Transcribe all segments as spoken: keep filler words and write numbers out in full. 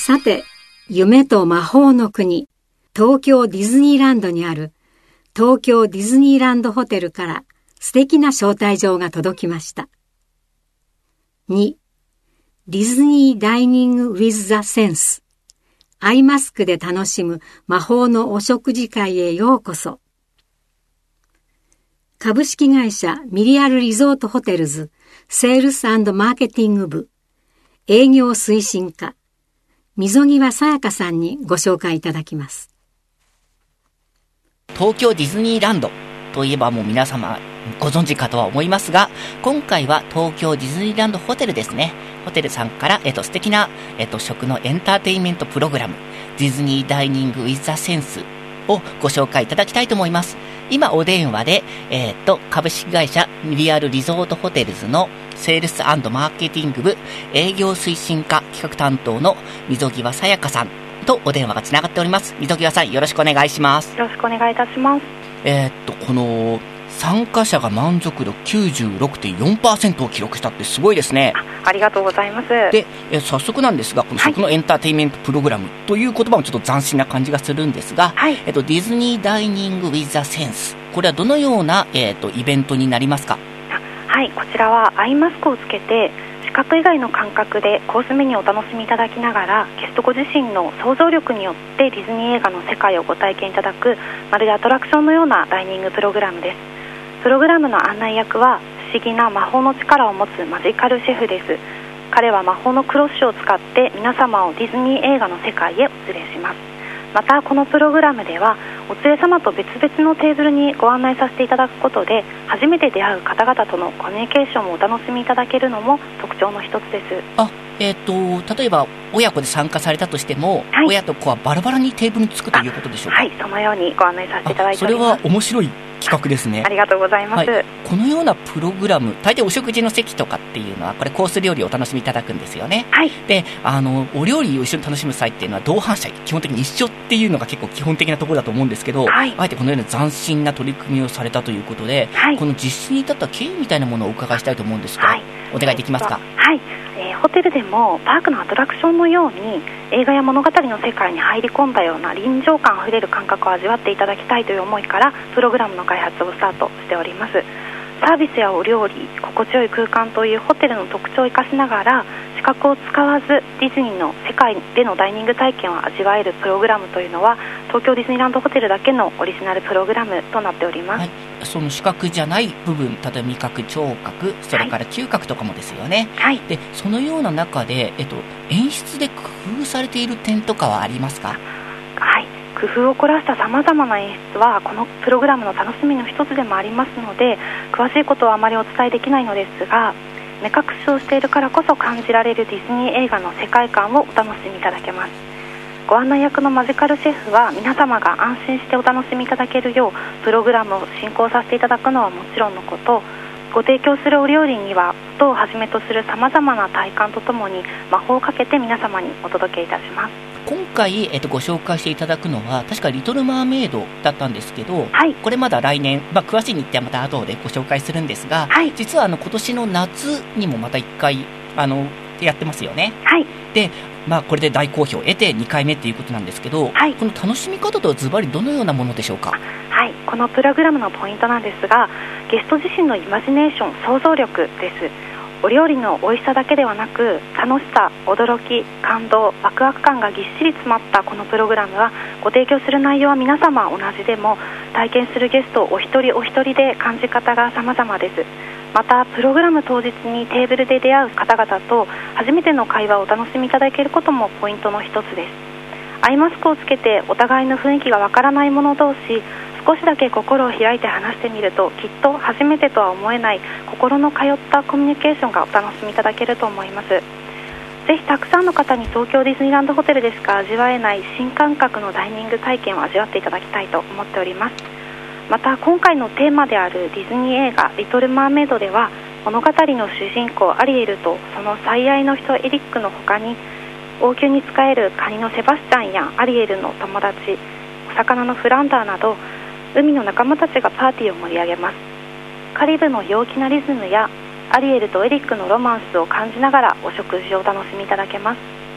さて、夢と魔法の国、東京ディズニーランドにある東京ディズニーランドホテルから素敵な招待状が届きました。に、ディズニーダイニングウィズザセンス。アイマスクで楽しむ魔法のお食事会へようこそ。株式会社ミリアルリゾートホテルズセールス&マーケティング部営業推進課溝際さやかさんにご紹介いただきます。 東京ディズニーランドといえばもう皆様ご存知かとは思いますが、今回は東京ディズニーランドホテルですね。ホテルさんから、えっと、素敵な、えっと、食のエンターテインメントプログラムディズニーダイニングウィズザセンスをご紹介いただきたいと思います。今お電話で、えっと、株式会社ミリアルリゾートホテルズのセールス&マーケティング部営業推進課企画担当の溝際さやかさんとお電話がつながっております。溝際さん、よろしくお願いします。 よろしくお願いいたします。 えー、っとこの参加者が満足度 きゅうじゅうろくてんよんパーセント を記録したってすごいですね。 あ, ありがとうございます。 で、え早速なんですが、この食のエンターテインメントプログラムという言葉もちょっと斬新な感じがするんですが、はい、えっと、ディズニーダイニングウィズザセンス、これはどのような、えー、っとイベントになりますか？ はい、こちらはアイマスクをつけて視覚以外の感覚でコースメニューをお楽しみいただきながら、ゲストご自身の想像力によってディズニー映画の世界をご体験いただく、まるでアトラクションのようなダイニングプログラムです。プログラムの案内役は不思議な魔法の力を持つマジカルシェフです。彼は魔法のクロッシュを使って皆様をディズニー映画の世界へお連れします。またこのプログラムではお連れ様と別々のテーブルにご案内させていただくことで、初めて出会う方々とのコミュニケーションをお楽しみいただけるのも特徴の一つです。 あ、えー、と例えば親子で参加されたとしても、はい、親と子はバラバラにテーブルにつくということでしょうか？ はい、そのようにご案内させていただいております。 それは面白い企画ですね。 ありがとうございます、はい、 このようなプログラム、大体お食事の席とかっていうのはこれコース料理をお楽しみいただくんですよね。 はい、 で、あのお料理を一緒に楽しむ際っていうのは同伴者基本的に一緒っていうのが結構基本的なところだと思うんですけど、はい、あえてこのような斬新な取り組みをされたということで、はい、この実施に至った経緯みたいなものをお伺いしたいと思うんですが、はい、お願いできますか？ はい、えー、ホテルでもパークのアトラクションのように映画や物語の世界に入り込んだような臨場感あふれる感覚を味わっていただきたいという思いからプログラムの開発をスタートしております。サービスやお料理、心地よい空間というホテルの特徴を生かしながら視覚を使わずディズニーの世界でのダイニング体験を味わえるプログラムというのは東京ディズニーランドホテルだけのオリジナルプログラムとなっております。はい、 その視覚じゃない部分、例えば味覚、聴覚、それから嗅覚とかもですよね。 はい、 でそのような中で、えっと、演出で工夫されている点とかはありますか？ はい、工夫を凝らしたさまざまな演出はこのプログラムの楽しみの一つでもありますので、詳しいことはあまりお伝えできないのですが、目隠しをしているからこそ感じられるディズニー映画の世界観をお楽しみいただけます。ご案内役のマジカルシェフは皆様が安心してお楽しみいただけるようプログラムを進行させていただくのはもちろんのこと、ご提供するお料理には音をはじめとするさまざまな体感とともに魔法をかけて皆様にお届けいたします。 今回、えっと、ご紹介していただくのは確かリトルマーメイドだったんですけど、 はい、 これまだ来年、まあ、詳しい日程はまた後でご紹介するんですが、はい、実はあの今年の夏にもまたいっかいあのやってますよね。 はい、 で、まあ、これで大好評を得てにかいめということなんですけど、はい、この楽しみ方とはズバリどのようなものでしょうか？ はい、このプログラムのポイントなんですが、ゲスト自身のイマジネーション、想像力です。お料理の美味しさだけではなく楽しさ、驚き、感動、ワクワク感がぎっしり詰まったこのプログラムはご提供する内容は皆様同じでも体験するゲストお一人お一人で感じ方が様々です。またプログラム当日にテーブルで出会う方々と初めての会話をお楽しみいただけることもポイントの一つです。アイマスクをつけてお互いの雰囲気がわからない者同士少しだけ心を開いて話してみるときっと初めてとは思えない心の通ったコミュニケーションがお楽しみいただけると思います。ぜひたくさんの方に東京ディズニーランドホテルでしか味わえない新感覚のダイニング体験を味わっていただきたいと思っております。また今回のテーマであるディズニー映画リトルマーメイドでは物語の主人公アリエルとその最愛の人エリックの他に王宮に仕えるカニのセバスチャンやアリエルの友達、お魚のフランダーなど海の仲間たちがパーティーを盛り上げます。カリブの陽気なリズムやアリエルとエリックのロマンスを感じながらお食事をお楽しみいただけます。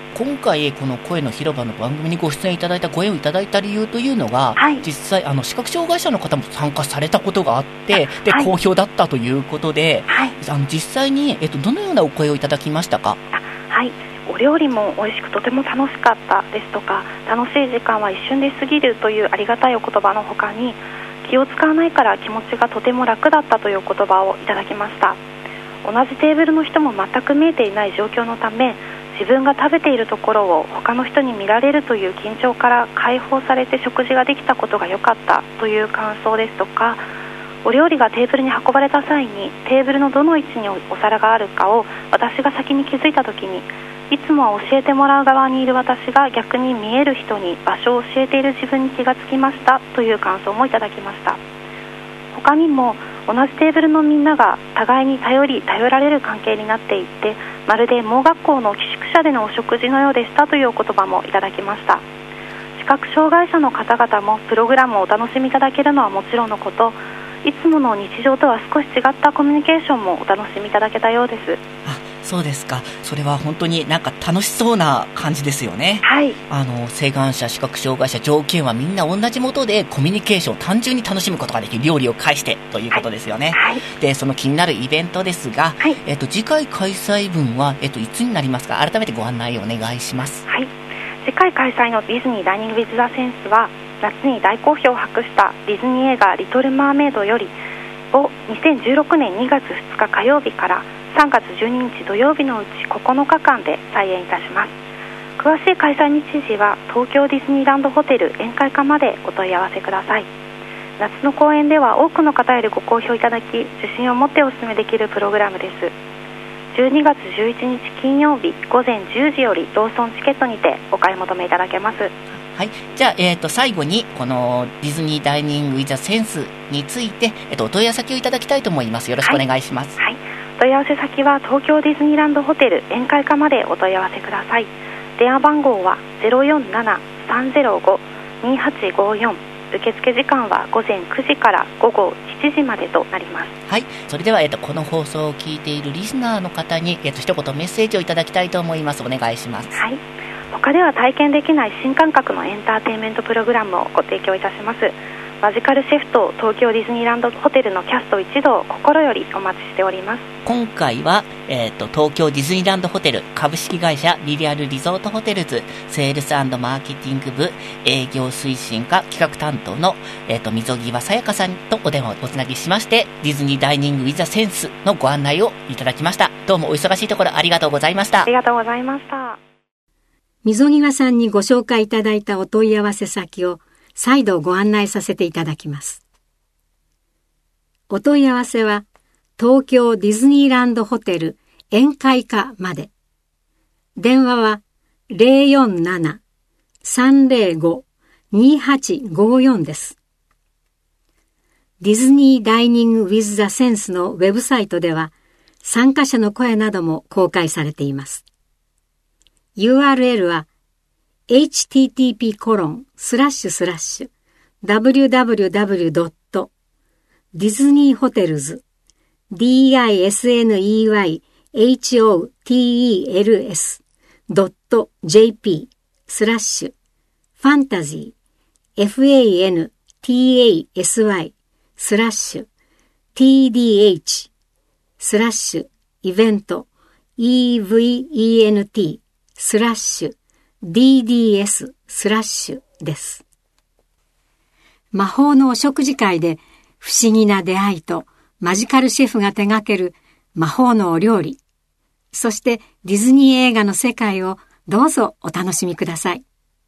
今回この声の広場の番組にご出演いただいたご縁をいただいた理由というのが、はい、実際あの視覚障害者の方も参加されたことがあってで、はい、好評だったということで、はい、あの実際に、えっと、どのようなお声をいただきましたか？ はい、お料理も美味しくとても楽しかったですとか、楽しい時間は一瞬で過ぎるというありがたいお言葉の他に、気を使わないから気持ちがとても楽だったという言葉をいただきました。同じテーブルの人も全く見えていない状況のため、自分が食べているところを他の人に見られるという緊張から解放されて食事ができたことが良かったという感想ですとか、お料理がテーブルに運ばれた際にテーブルのどの位置にお皿があるかを私が先に気づいたときに、いつもは教えてもらう側にいる私が逆に見える人に場所を教えている自分に気がつきましたという感想もいただきました。他にも同じテーブルのみんなが互いに頼り頼られる関係になっていて、まるで盲学校の寄宿舎でのお食事のようでしたというお言葉もいただきました。視覚障害者の方々もプログラムをお楽しみいただけるのはもちろんのこと、いつもの日常とは少し違ったコミュニケーションもお楽しみいただけたようです。 あ、そうですか。それは本当になんか楽しそうな感じですよね。 はい。 あの晴眼者、視覚障害者、条件はみんな同じもとでコミュニケーションを単純に楽しむことができる、料理を介してということですよね。 はい。 で、その気になるイベントですが、はい、えっと次回開催分はえっといつになりますか？改めてご案内をお願いします。 はい。次回開催のディズニーダイニングウィズザセンスは、夏に大好評を博したディズニー映画リトルマーメイドよりをにせんじゅうろくねんにがつふつか火曜日からさんがつじゅうににち土曜日のうちここのかかんで再演いたします。詳しい開催日時は東京ディズニーランドホテル宴会課までお問い合わせください。夏の公演では多くの方よりご好評いただき、自信を持ってお勧めできるプログラムです。じゅうにがつじゅういちにち金曜日ごぜんじゅうじよりローソンチケットにてお買い求めいただけます。 はい、じゃあ、えー、と最後にこのディズニーダイニングウィザセンスについて、えー、とお問い合わせ先をいただきたいと思います。よろしくお願いします。 はい、はい、お問い合わせ先は東京ディズニーランドホテル宴会課までお問い合わせください。電話番号は ゼロよんななさんゼロごにはちごよん、受付時間はごぜんくじから午後しちじまでとなります。 はい、それでは、えー、とこの放送を聞いているリスナーの方に、えー、と一言メッセージをいただきたいと思います。お願いします。 はい、他では体験できない新感覚のエンターテインメントプログラムをご提供いたします。マジカルシェフと東京ディズニーランドホテルのキャスト一同心よりお待ちしております。 今回は、えー、と東京ディズニーランドホテル株式会社リリアルリゾートホテルズセールス&マーケティング部営業推進課企画担当の、えー、と溝際さやかさんとお電話をおつなぎしまして、ディズニーダイニングウィザセンスのご案内をいただきました。どうもお忙しいところありがとうございました。 ありがとうございました。 溝際さんにご紹介いただいたお問い合わせ先を再度ご案内させていただきます。お問い合わせは東京ディズニーランドホテル宴会課まで。電話は ゼロよんななさんゼロごにはちごよん です。ディズニーダイニングウィズザセンスのウェブサイトでは参加者の声なども公開されています。ユーアールエル は エイチティーティーピーコロンスラッシュスラッシュダブリューダブリューダブリュードットディズニーホテルズ ディーアイエスエヌイーワイエイチオーティーイーエルエスドットジェーピースラッシュファンタジー エフエーエヌティーエーエスワイスラッシュ ティーディーエイチスラッシュイベント イーブイイーエヌティースラッシュ ディーディーエス スラッシュです。魔法のお食事会で不思議な出会いとマジカルシェフが手掛ける魔法のお料理、そしてディズニー映画の世界をどうぞお楽しみください。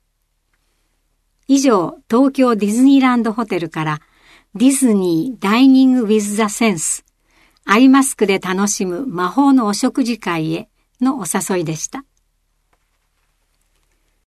以上、東京ディズニーランドホテルからディズニーダイニングウィズザセンス、アイマスクで楽しむ魔法のお食事会へのお誘いでした。